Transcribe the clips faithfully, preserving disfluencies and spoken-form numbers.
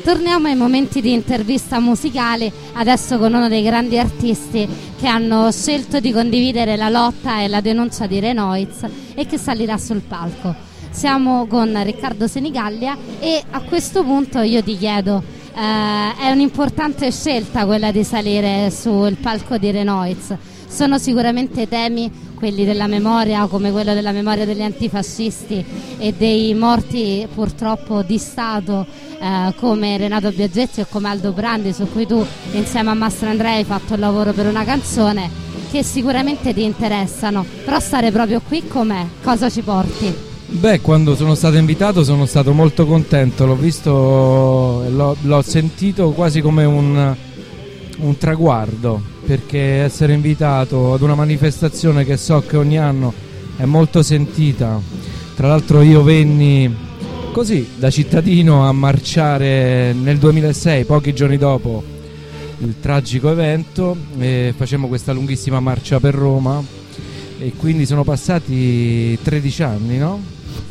Torniamo ai momenti di intervista musicale, adesso con uno dei grandi artisti che hanno scelto di condividere la lotta e la denuncia di Renoiz e che salirà sul palco. Siamo con Riccardo Senigallia e a questo punto io ti chiedo, eh, è un'importante scelta quella di salire sul palco di Renoiz? Sono sicuramente temi, quelli della memoria, come quello della memoria degli antifascisti e dei morti purtroppo di Stato, eh, come Renato Biaggetti o come Aldo Brandi, su cui tu insieme a Mastro Andrea hai fatto il lavoro per una canzone, che sicuramente ti interessano. Però stare proprio qui com'è? Cosa ci porti? Beh, quando sono stato invitato sono stato molto contento, l'ho visto, l'ho, l'ho sentito quasi come un, un traguardo, perché essere invitato ad una manifestazione che so che ogni anno è molto sentita, tra l'altro io venni così da cittadino a marciare nel duemilasei, pochi giorni dopo il tragico evento, e facemmo questa lunghissima marcia per Roma e quindi sono passati tredici anni, no?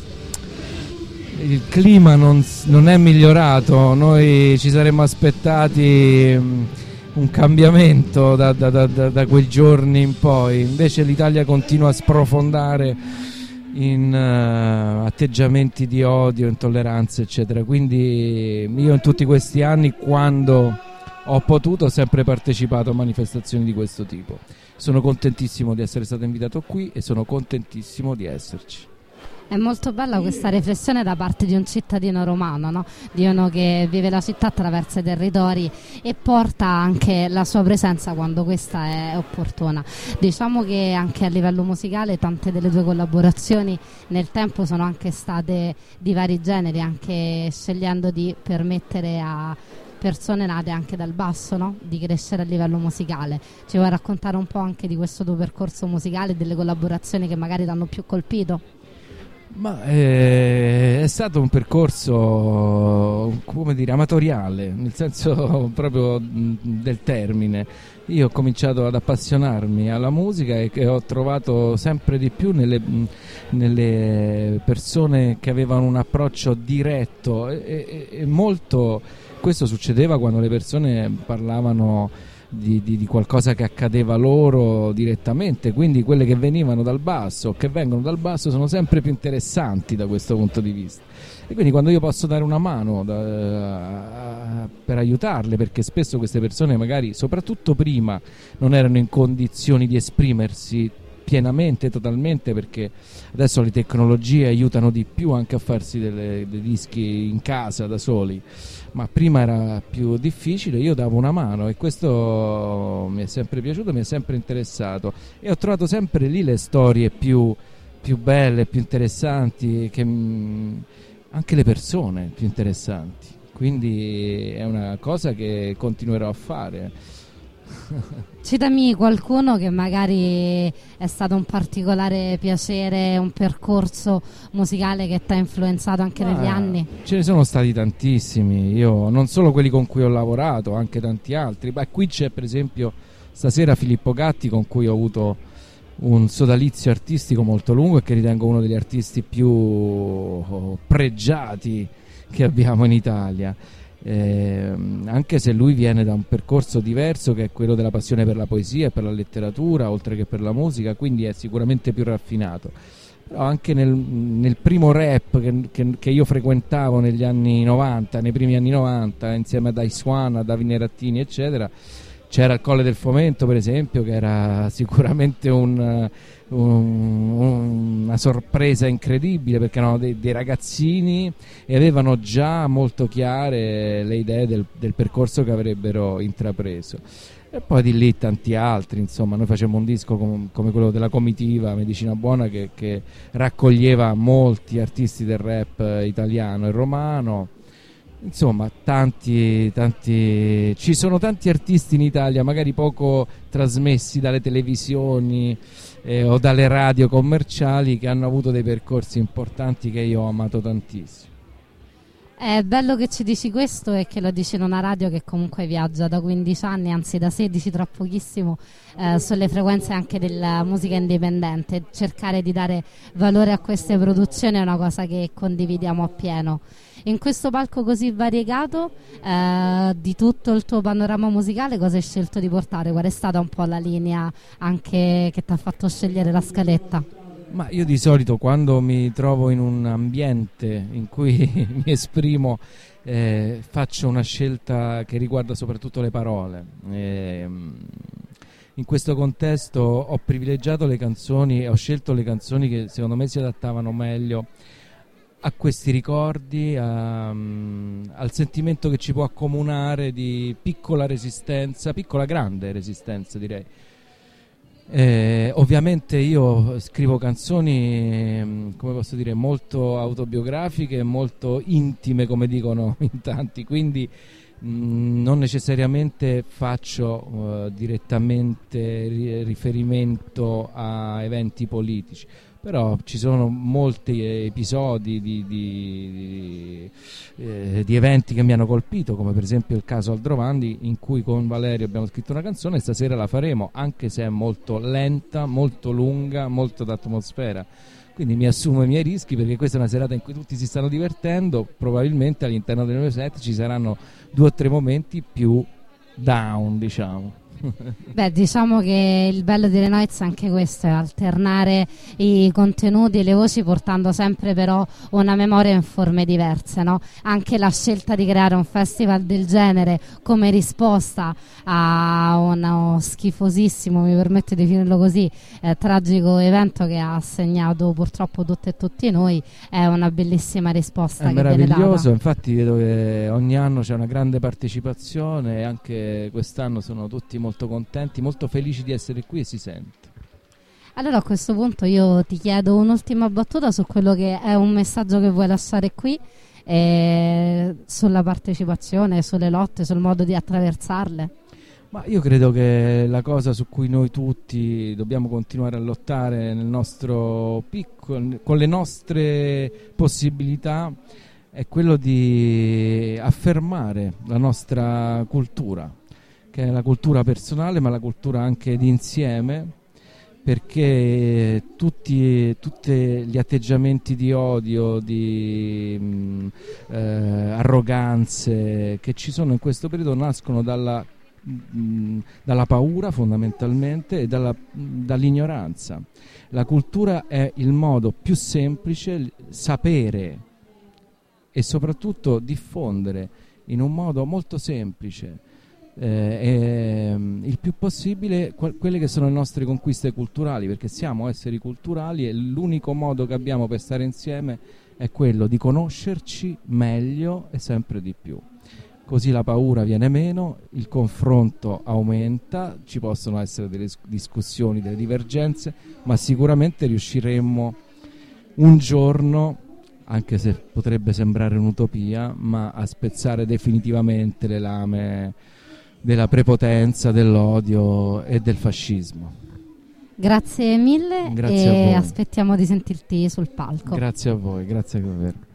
Il clima non, non è migliorato, noi ci saremmo aspettati un cambiamento da, da, da, da quei giorni in poi, invece l'Italia continua a sprofondare in uh, atteggiamenti di odio, intolleranza eccetera, quindi io in tutti questi anni, quando ho potuto, ho sempre partecipato a manifestazioni di questo tipo. Sono contentissimo di essere stato invitato qui e sono contentissimo di esserci. È molto bella questa riflessione da parte di un cittadino romano, no? Di uno che vive la città, attraversa i territori e porta anche la sua presenza quando questa è opportuna. Diciamo che anche a livello musicale tante delle tue collaborazioni nel tempo sono anche state di vari generi, anche scegliendo di permettere a persone nate anche dal basso, no? Di crescere a livello musicale. Ci vuoi raccontare un po' anche di questo tuo percorso musicale e delle collaborazioni che magari ti hanno più colpito? Ma eh, è stato un percorso, come dire, amatoriale, nel senso proprio del termine. Io ho cominciato ad appassionarmi alla musica e che ho trovato sempre di più nelle, nelle persone che avevano un approccio diretto e, e, e molto. Questo succedeva quando le persone parlavano Di, di, di qualcosa che accadeva loro direttamente, quindi quelle che venivano dal basso o che vengono dal basso sono sempre più interessanti da questo punto di vista, e quindi quando io posso dare una mano da, per aiutarle, perché spesso queste persone magari, soprattutto prima, non erano in condizioni di esprimersi pienamente, totalmente, perché adesso le tecnologie aiutano di più anche a farsi delle, dei dischi in casa da soli, ma prima era più difficile. Io davo una mano e questo mi è sempre piaciuto, mi è sempre interessato e ho trovato sempre lì le storie più, più belle, più interessanti, che, anche le persone più interessanti, quindi è una cosa che continuerò a fare. Citami qualcuno che magari è stato un particolare piacere, un percorso musicale che ti ha influenzato anche ah, negli anni. Ce ne sono stati tantissimi, io non solo quelli con cui ho lavorato, anche tanti altri. Beh, qui c'è per esempio stasera Filippo Gatti, con cui ho avuto un sodalizio artistico molto lungo e che ritengo uno degli artisti più pregiati che abbiamo in Italia. Eh, anche se lui viene da un percorso diverso, che è quello della passione per la poesia e per la letteratura oltre che per la musica, quindi è sicuramente più raffinato. Però anche nel, nel primo rap che, che, che io frequentavo negli anni novanta, nei primi anni novanta, insieme a Dice One, a Davide Rattini eccetera, c'era il Colle del Fomento per esempio, che era sicuramente un, un, una sorpresa incredibile, perché erano dei, dei ragazzini e avevano già molto chiare le idee del, del percorso che avrebbero intrapreso. E poi di lì tanti altri, insomma, noi facemmo un disco com- come quello della Comitiva, Medicina Buona, che, che raccoglieva molti artisti del rap italiano e romano. Insomma, tanti, tanti, ci sono tanti artisti in Italia, magari poco trasmessi dalle televisioni eh, o dalle radio commerciali, che hanno avuto dei percorsi importanti che io ho amato tantissimo. È bello che ci dici questo e che lo dici in una radio che comunque viaggia da quindici anni, anzi da sedici, tra pochissimo, eh, sulle frequenze anche della musica indipendente. Cercare di dare valore a queste produzioni è una cosa che condividiamo appieno. In questo palco così variegato, eh, di tutto il tuo panorama musicale, cosa hai scelto di portare? Qual è stata un po' la linea anche che ti ha fatto scegliere la scaletta? Ma io di solito quando mi trovo in un ambiente in cui mi esprimo eh, faccio una scelta che riguarda soprattutto le parole. E, in questo contesto ho privilegiato le canzoni e ho scelto le canzoni che secondo me si adattavano meglio a questi ricordi, a, um, al sentimento che ci può accomunare di piccola resistenza, piccola grande resistenza direi. Eh, ovviamente io scrivo canzoni, come posso dire, molto autobiografiche, molto intime, come dicono in tanti, quindi mh, non necessariamente faccio uh, direttamente ri- riferimento a eventi politici, però ci sono molti episodi di, di, di, eh, di eventi che mi hanno colpito, come per esempio il caso Aldrovandi, in cui con Valerio abbiamo scritto una canzone e stasera la faremo, anche se è molto lenta, molto lunga, molto d'atmosfera. Quindi mi assumo i miei rischi, perché questa è una serata in cui tutti si stanno divertendo, probabilmente all'interno del mio set ci saranno due o tre momenti più down, diciamo. Beh, diciamo che il bello di Renoiz è anche questo, è alternare i contenuti e le voci, portando sempre però una memoria in forme diverse, no? Anche la scelta di creare un festival del genere come risposta a uno schifosissimo, mi permetto di definirlo così, eh, tragico evento che ha segnato purtroppo tutte e tutti noi, è una bellissima risposta. È che viene meraviglioso, data. infatti vedo che ogni anno c'è una grande partecipazione e anche quest'anno sono tutti molto contenti, molto felici di essere qui e si sente. Allora a questo punto io ti chiedo un'ultima battuta su quello che è un messaggio che vuoi lasciare qui, eh, sulla partecipazione, sulle lotte, sul modo di attraversarle. Ma io credo che la cosa su cui noi tutti dobbiamo continuare a lottare nel nostro piccolo, con le nostre possibilità, è quello di affermare la nostra cultura, che è la cultura personale ma la cultura anche di insieme, perché tutti, tutti gli atteggiamenti di odio, di mh, eh, arroganze che ci sono in questo periodo nascono dalla, mh, dalla paura fondamentalmente e dalla, mh, dall'ignoranza. La cultura è il modo più semplice, sapere e soprattutto diffondere in un modo molto semplice Eh, eh, il più possibile que- quelle che sono le nostre conquiste culturali, perché siamo esseri culturali e l'unico modo che abbiamo per stare insieme è quello di conoscerci meglio e sempre di più. Così la paura viene meno, il confronto aumenta, ci possono essere delle discussioni, delle divergenze, ma sicuramente riusciremo un giorno, anche se potrebbe sembrare un'utopia, ma a spezzare definitivamente le lame della prepotenza, dell'odio e del fascismo. Grazie mille. Grazie e a voi. aspettiamo di sentirti sul palco. Grazie a voi, grazie davvero.